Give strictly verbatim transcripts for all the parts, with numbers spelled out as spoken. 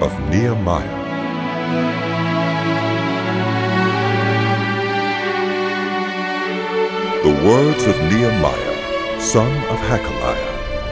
of Nehemiah. The words of Nehemiah, son of Hakaliah.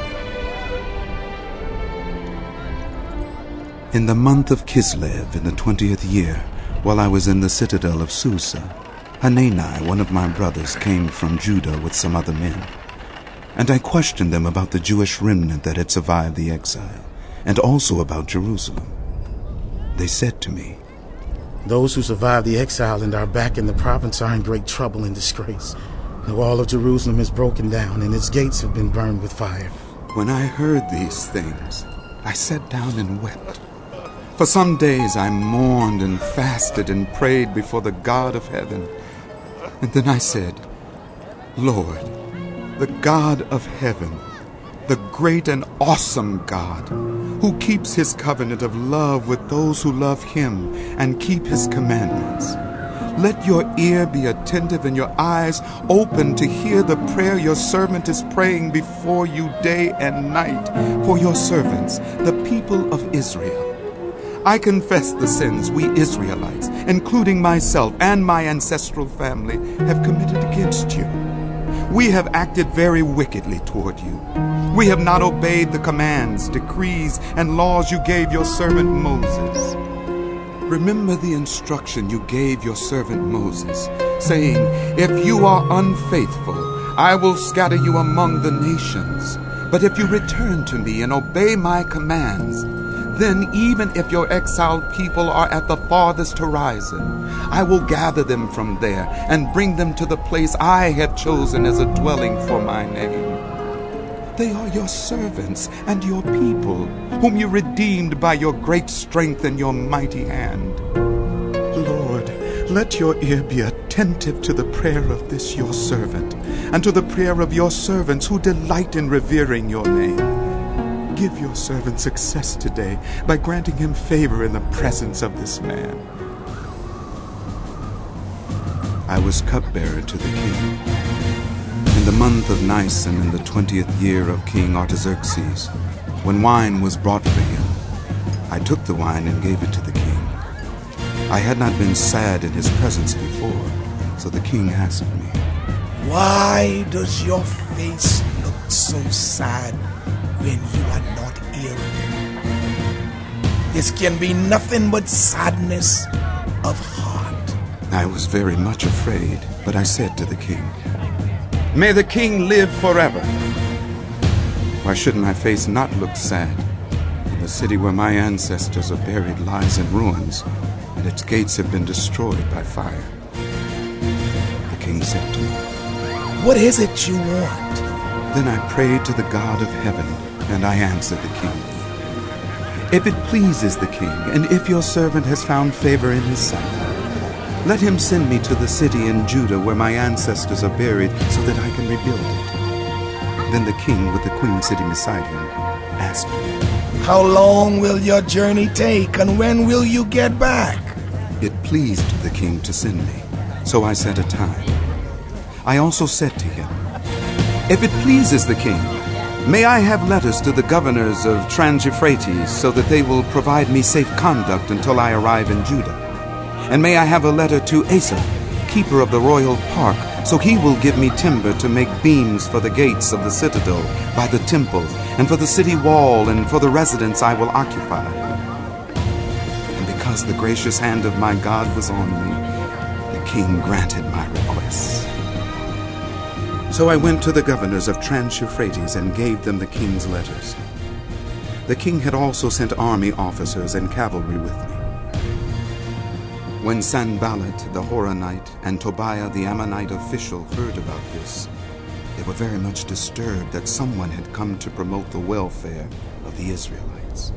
In the month of Kislev, in the twentieth year, while I was in the citadel of Susa, Hanani, one of my brothers, came from Judah with some other men. And I questioned them about the Jewish remnant that had survived the exile, and also about Jerusalem. They said to me, "Those who survived the exile and are back in the province are in great trouble and disgrace. The wall of Jerusalem is broken down, and its gates have been burned with fire." When I heard these things, I sat down and wept. For some days I mourned and fasted and prayed before the God of heaven. And then I said, "Lord, the God of heaven, the great and awesome God, who keeps his covenant of love with those who love him and keep his commandments, let your ear be attentive and your eyes open to hear the prayer your servant is praying before you day and night for your servants, the people of Israel. I confess the sins we Israelites, including myself and my ancestral family, have committed against you. We have acted very wickedly toward you. We have not obeyed the commands, decrees, and laws you gave your servant Moses. Remember the instruction you gave your servant Moses, saying, 'If you are unfaithful, I will scatter you among the nations. But if you return to me and obey my commands, then even if your exiled people are at the farthest horizon, I will gather them from there and bring them to the place I have chosen as a dwelling for my name. They are your servants and your people, whom you redeemed by your great strength and your mighty hand. Lord, let your ear be attentive to the prayer of this your servant, and to the prayer of your servants who delight in revering your name. Give your servant success today by granting him favor in the presence of this man." I was cupbearer to the king. In the month of Nisan, in the twentieth year of King Artaxerxes, when wine was brought for him, I took the wine and gave it to the king. I had not been sad in his presence before, so the king asked me, "Why does your face look so sad when you are not ill? This can be nothing but sadness of heart." I was very much afraid, but I said to the king, "May the king live forever. Why should my face not look sad? The city where my ancestors are buried lies in ruins, and its gates have been destroyed by fire." The king said to me, "What is it you want?" Then I prayed to the God of heaven, and I answered the king, "If it pleases the king, and if your servant has found favor in his sight, let him send me to the city in Judah where my ancestors are buried, so that I can rebuild it." Then the king, with the queen sitting beside him, asked me, "How long will your journey take, and when will you get back?" It pleased the king to send me, so I set a time. I also said to him, "If it pleases the king, may I have letters to the governors of Trans-Euphrates, so that they will provide me safe conduct until I arrive in Judah? And may I have a letter to Asaph, keeper of the royal park, so he will give me timber to make beams for the gates of the citadel, by the temple, and for the city wall, and for the residence I will occupy." And because the gracious hand of my God was on me, the king granted my requests. So I went to the governors of Trans-Euphrates and gave them the king's letters. The king had also sent army officers and cavalry with me. When Sanballat the Horonite and Tobiah the Ammonite official heard about this, they were very much disturbed that someone had come to promote the welfare of the Israelites.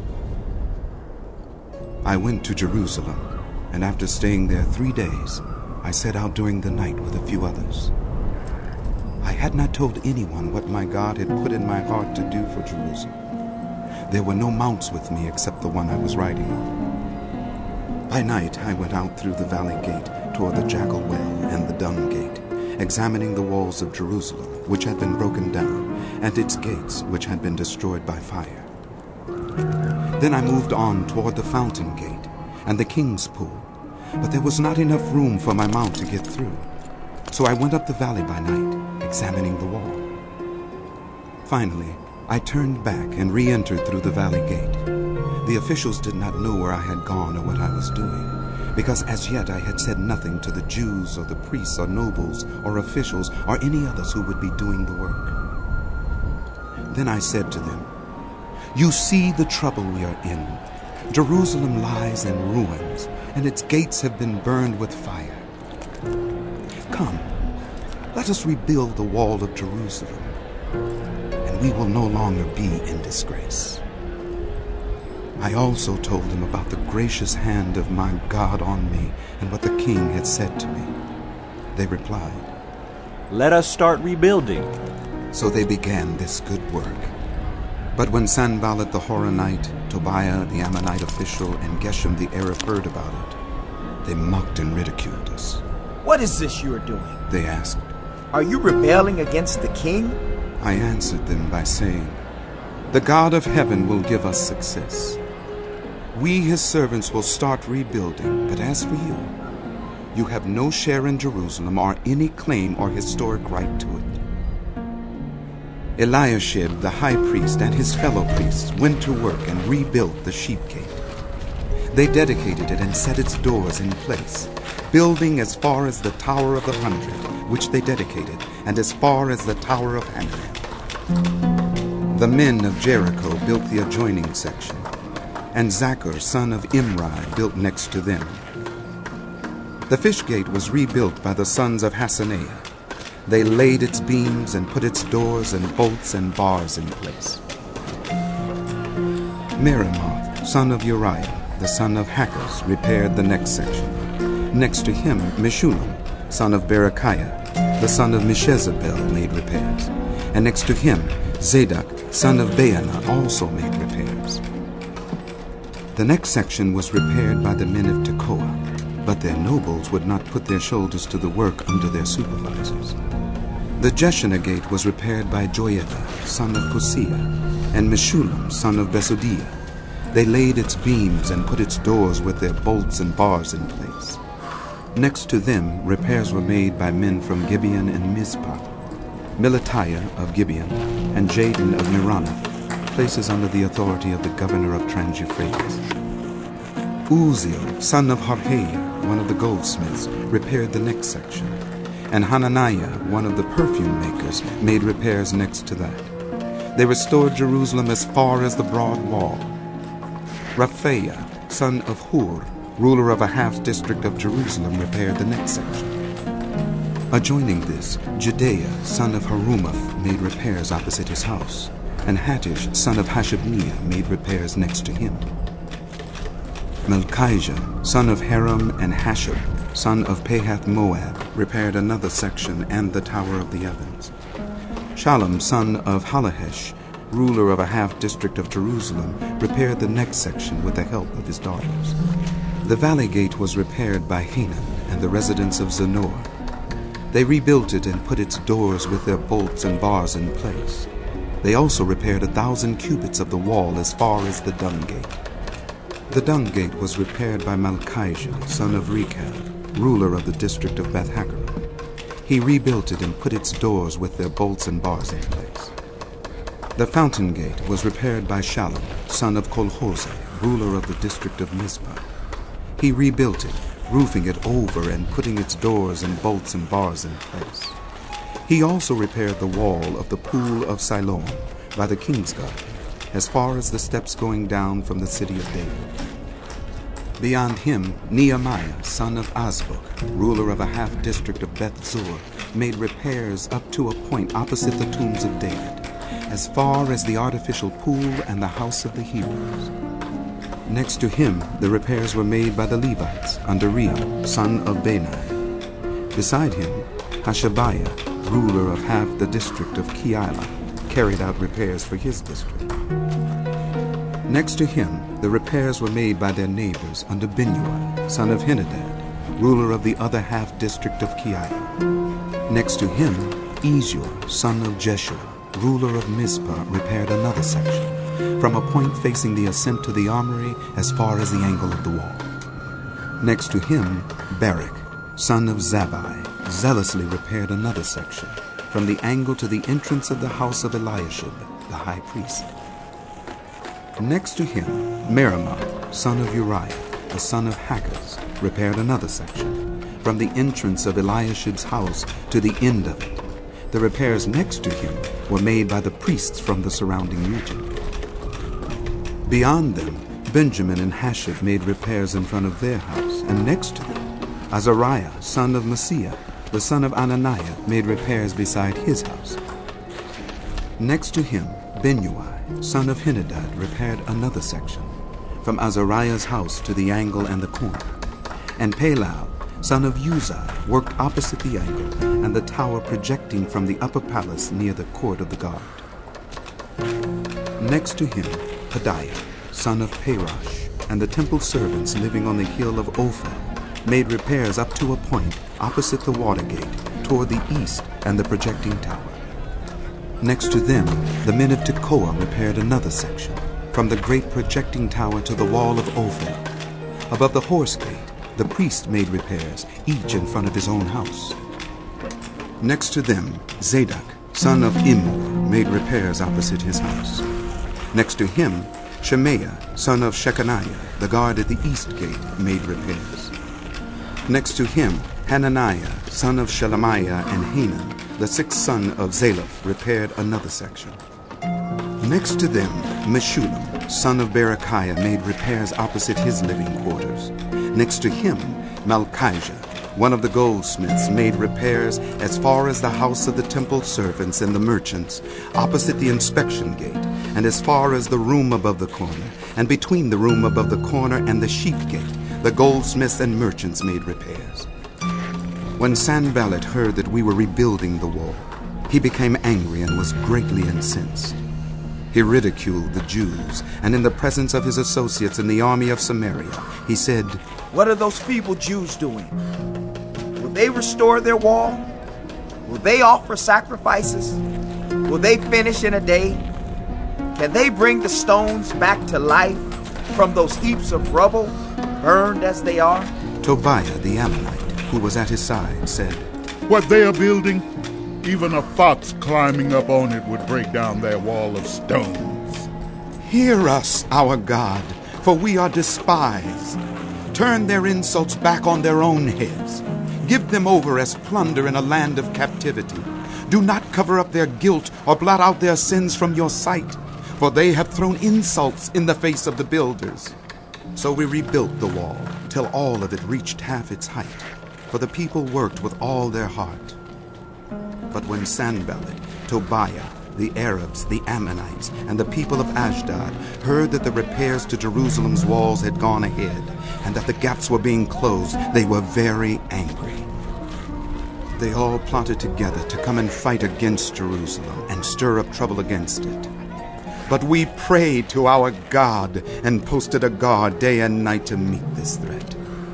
I went to Jerusalem, and after staying there three days, I set out during the night with a few others. I had not told anyone what my God had put in my heart to do for Jerusalem. There were no mounts with me except the one I was riding on. By night I went out through the valley gate toward the jackal well and the dung gate, examining the walls of Jerusalem, which had been broken down, and its gates, which had been destroyed by fire. Then I moved on toward the fountain gate and the king's pool, but there was not enough room for my mount to get through. So I went up the valley by night, examining the wall. Finally, I turned back and re-entered through the valley gate. The officials did not know where I had gone or what I was doing, because as yet I had said nothing to the Jews or the priests or nobles or officials or any others who would be doing the work. Then I said to them, "You see the trouble we are in. Jerusalem lies in ruins, and its gates have been burned with fire. Come, let us rebuild the wall of Jerusalem, and we will no longer be in disgrace." I also told them about the gracious hand of my God on me and what the king had said to me. They replied, "Let us start rebuilding." So they began this good work. But when Sanballat the Horonite, Tobiah the Ammonite official, and Geshem the Arab heard about it, they mocked and ridiculed us. "What is this you are doing? They asked. Are you rebelling against the king?" I answered them by saying, "The God of heaven will give us success. We, his servants, will start rebuilding, but as for you, you have no share in Jerusalem or any claim or historic right to it." Eliashib, the high priest, and his fellow priests went to work and rebuilt the sheep gate. They dedicated it and set its doors in place, building as far as the Tower of the Hundred, which they dedicated, and as far as the Tower of Hananel. The men of Jericho built the adjoining section, and Zachar, son of Imri, built next to them. The fish gate was rebuilt by the sons of Hassenaah. They laid its beams and put its doors and bolts and bars in place. Meremoth, son of Uriah, the son of Hakaz, repaired the next section. Next to him, Meshullam, son of Berechiah, the son of Meshezabel, made repairs. And next to him, Zadok, son of Baana, also made repairs. The next section was repaired by the men of Tekoa, but their nobles would not put their shoulders to the work under their supervisors. The Jeshanah gate was repaired by Joiada, son of Kosiah, and Meshullam, son of Besodiah. They laid its beams and put its doors with their bolts and bars in place. Next to them, repairs were made by men from Gibeon and Mizpah, Melatiah of Gibeon, and Jadon of Meronoth, places under the authority of the governor of Trans-Euphrates. Uziel, son of Harhaiah, one of the goldsmiths, repaired the next section, and Hananiah, one of the perfume makers, made repairs next to that. They restored Jerusalem as far as the broad wall. Raphaiah, son of Hur, ruler of a half-district of Jerusalem, repaired the next section. Adjoining this, Judea, son of Harumaph, made repairs opposite his house, and Hattish, son of Hashabniah, made repairs next to him. Melchijah, son of Haram, and Hashab, son of Pahath-Moab, repaired another section and the Tower of the Ovens. Shallum, son of Halahesh, ruler of a half-district of Jerusalem, repaired the next section with the help of his daughters. The valley gate was repaired by Hanan and the residents of Zanoah. They rebuilt it and put its doors with their bolts and bars in place. They also repaired a thousand cubits of the wall as far as the dung gate. The dung gate was repaired by Malchijah, son of Rechab, ruler of the district of Beth-Hakerem. He rebuilt it and put its doors with their bolts and bars in place. The fountain gate was repaired by Shallum, son of Colhozeh, ruler of the district of Mizpah. He rebuilt it, roofing it over and putting its doors and bolts and bars in place. He also repaired the wall of the pool of Siloam by the king's garden, as far as the steps going down from the city of David. Beyond him, Nehemiah, son of Azbuk, ruler of a half-district of Beth-zur, made repairs up to a point opposite the tombs of David, as far as the artificial pool and the house of the Hebrews. Next to him, the repairs were made by the Levites under Reuel, son of Bani. Beside him, Hashabiah, ruler of half the district of Keilah, carried out repairs for his district. Next to him, the repairs were made by their neighbors under Binnui, son of Henadad, ruler of the other half-district of Keilah. Next to him, Ezur, son of Jeshua, ruler of Mizpah, repaired another section. from a point facing the ascent to the armory as far as the angle of the wall. Next to him, Barak, son of Zabbai, zealously repaired another section, from the angle to the entrance of the house of Eliashib, the high priest. Next to him, Meremoth, son of Uriah, the son of Hakaz, repaired another section, from the entrance of Eliashib's house to the end of it. The repairs next to him were made by the priests from the surrounding region. Beyond them, Benjamin and Hashab made repairs in front of their house, and next to them, Azariah, son of Maaseiah, the son of Ananiah, made repairs beside his house. Next to him, Benui, son of Henadad, repaired another section, from Azariah's house to the angle and the corner. And Palal, son of Uzai, worked opposite the angle and the tower projecting from the upper palace near the court of the guard. Next to him, Pedaiah, son of Parosh, and the temple servants living on the hill of Ophel, made repairs up to a point opposite the water gate toward the east and the projecting tower. Next to them, the men of Tekoa repaired another section, from the great projecting tower to the wall of Ophel. Above the horse gate, the priest made repairs, each in front of his own house. Next to them, Zadok, son of Immer, made repairs opposite his house. Next to him, Shemaiah, son of Shechaniah, the guard at the east gate, made repairs. Next to him, Hananiah, son of Shelemiah, and Hanan, the sixth son of Zalaph, repaired another section. Next to them, Meshullam, son of Berechiah, made repairs opposite his living quarters. Next to him, Malchijah, one of the goldsmiths, made repairs as far as the house of the temple servants and the merchants, opposite the inspection gate, and as far as the room above the corner, and between the room above the corner and the sheep gate, the goldsmiths and merchants made repairs. When Sanballat heard that we were rebuilding the wall, he became angry and was greatly incensed. He ridiculed the Jews, and in the presence of his associates in the army of Samaria, he said, "What are those feeble Jews doing? Will they restore their wall? Will they offer sacrifices? Will they finish in a day? Can they bring the stones back to life from those heaps of rubble, burned as they are?" Tobiah the Ammonite, who was at his side, said, "What they are building, even a fox climbing up on it would break down their wall of stones." "Hear us, our God, for we are despised. Turn their insults back on their own heads. Give them over as plunder in a land of captivity. Do not cover up their guilt or blot out their sins from your sight, for they have thrown insults in the face of the builders." So we rebuilt the wall till all of it reached half its height, for the people worked with all their heart. But when Sanballat, Tobiah, the Arabs, the Ammonites, and the people of Ashdod heard that the repairs to Jerusalem's walls had gone ahead, and that the gaps were being closed, they were very angry. They all plotted together to come and fight against Jerusalem and stir up trouble against it. But we prayed to our God and posted a guard day and night to meet this threat.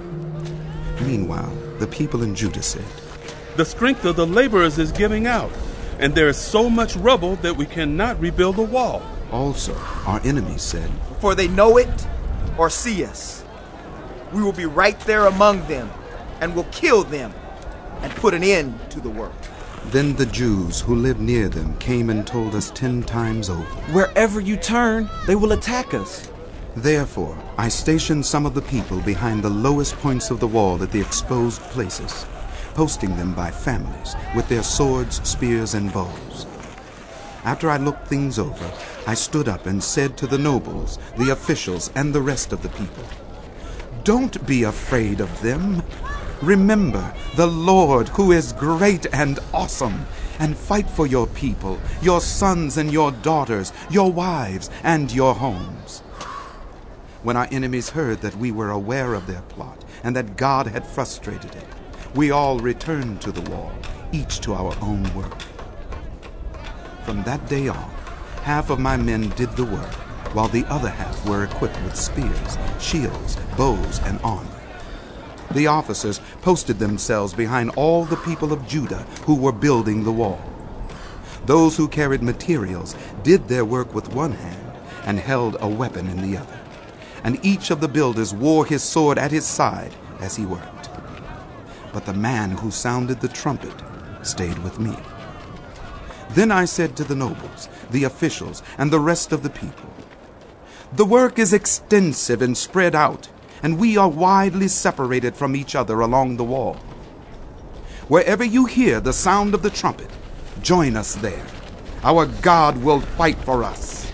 Meanwhile, the people in Judah said, "The strength of the laborers is giving out, and there is so much rubble that we cannot rebuild the wall." Also, our enemies said, "Before they know it or see us, we will be right there among them, and will kill them and put an end to the work." Then the Jews who lived near them came and told us ten times over, "Wherever you turn, they will attack us." Therefore, I stationed some of the people behind the lowest points of the wall at the exposed places, posting them by families with their swords, spears, and bows. After I looked things over, I stood up and said to the nobles, the officials, and the rest of the people, "Don't be afraid of them. Remember the Lord, who is great and awesome, and fight for your people, your sons and your daughters, your wives and your homes." When our enemies heard that we were aware of their plot and that God had frustrated it, we all returned to the wall, each to our own work. From that day on, half of my men did the work, while the other half were equipped with spears, shields, bows, and armor. The officers posted themselves behind all the people of Judah who were building the wall. Those who carried materials did their work with one hand, and held a weapon in the other, and each of the builders wore his sword at his side as he worked. But the man who sounded the trumpet stayed with me. Then I said to the nobles, the officials, and the rest of the people, "The work is extensive and spread out, and we are widely separated from each other along the wall. Wherever you hear the sound of the trumpet, join us there. Our God will fight for us."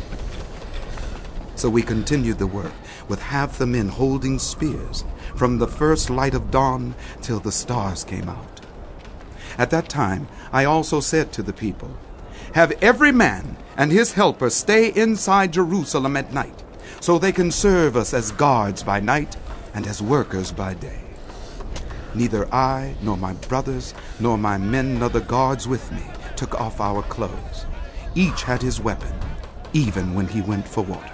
So we continued the work, with half the men holding spears, from the first light of dawn till the stars came out. At that time I also said to the people, "Have every man and his helper stay inside Jerusalem at night, so they can serve us as guards by night and as workers by day." Neither I, nor my brothers, nor my men, nor the guards with me took off our clothes. Each had his weapon, even when he went for water.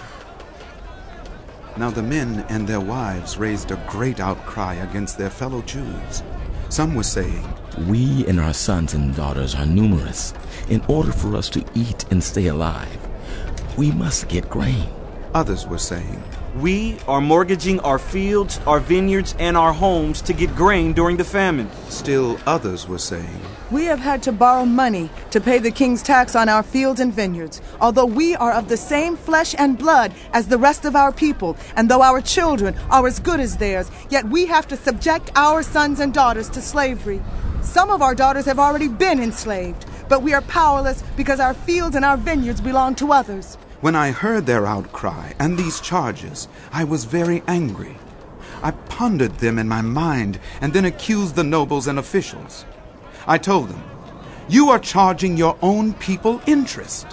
Now the men and their wives raised a great outcry against their fellow Jews. Some were saying, "We and our sons and daughters are numerous. In order for us to eat and stay alive, we must get grain." Others were saying, We are mortgaging our fields, our vineyards, and our homes to get grain during the famine. Still others were saying, "We have had to borrow money to pay the king's tax on our fields and vineyards, although we are of the same flesh and blood as the rest of our people, and though our children are as good as theirs, yet we have to subject our sons and daughters to slavery. Some of our daughters have already been enslaved, but we are powerless because our fields and our vineyards belong to others." When I heard their outcry and these charges, I was very angry. I pondered them in my mind and then accused the nobles and officials. I told them, "You are charging your own people interest."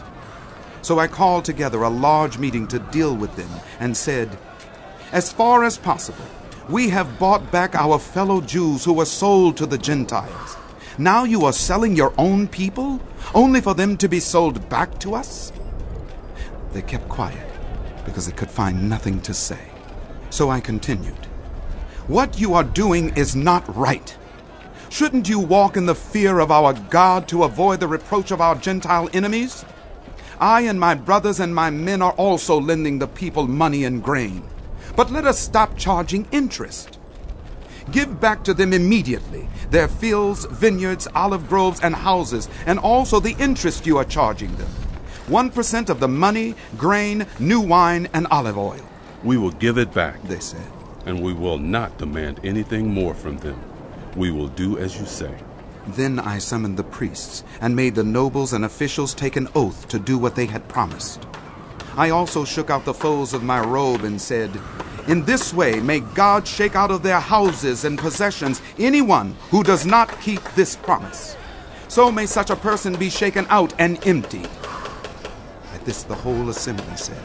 So I called together a large meeting to deal with them and said, "As far as possible, we have bought back our fellow Jews who were sold to the Gentiles. Now you are selling your own people, only for them to be sold back to us?" They kept quiet because they could find nothing to say. So I continued, "What you are doing is not right. Shouldn't you walk in the fear of our God to avoid the reproach of our Gentile enemies? I and my brothers and my men are also lending the people money and grain. But let us stop charging interest. Give back to them immediately their fields, vineyards, olive groves, and houses, and also the interest you are charging them. One percent of the money, grain, new wine, and olive oil." "We will give it back," they said, "and we will not demand anything more from them. We will do as you say." Then I summoned the priests and made the nobles and officials take an oath to do what they had promised. I also shook out the folds of my robe and said, "In this way may God shake out of their houses and possessions anyone who does not keep this promise. So may such a person be shaken out and empty." At this the whole assembly said,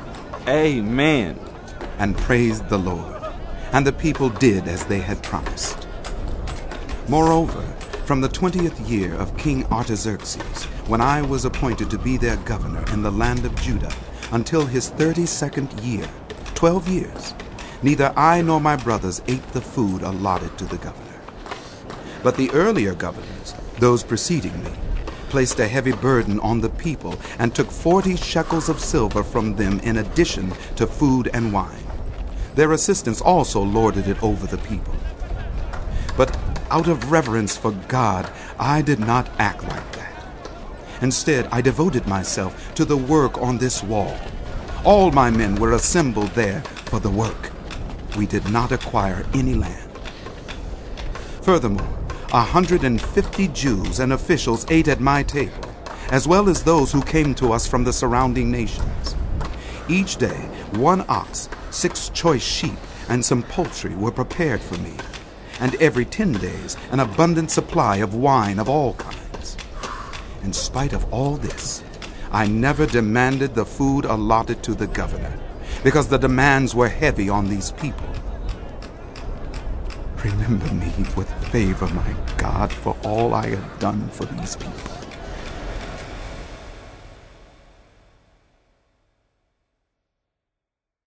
Amen, and praised the Lord. And the people did as they had promised. Moreover, from the twentieth year of King Artaxerxes, when I was appointed to be their governor in the land of Judah, until his thirty-second year, twelve years, neither I nor my brothers ate the food allotted to the governor. But the earlier governors, those preceding me, placed a heavy burden on the people and took forty shekels of silver from them in addition to food and wine. Their assistants also lorded it over the people. But out of reverence for God, I did not act like that. Instead, I devoted myself to the work on this wall. All my men were assembled there for the work. We did not acquire any land. Furthermore, a hundred and fifty Jews and officials ate at my table, as well as those who came to us from the surrounding nations. Each day, one ox, six choice sheep, and some poultry were prepared for me, and every ten days an abundant supply of wine of all kinds. In spite of all this, I never demanded the food allotted to the governor, because the demands were heavy on these people. Remember me with favor, my God, for all I have done for these people.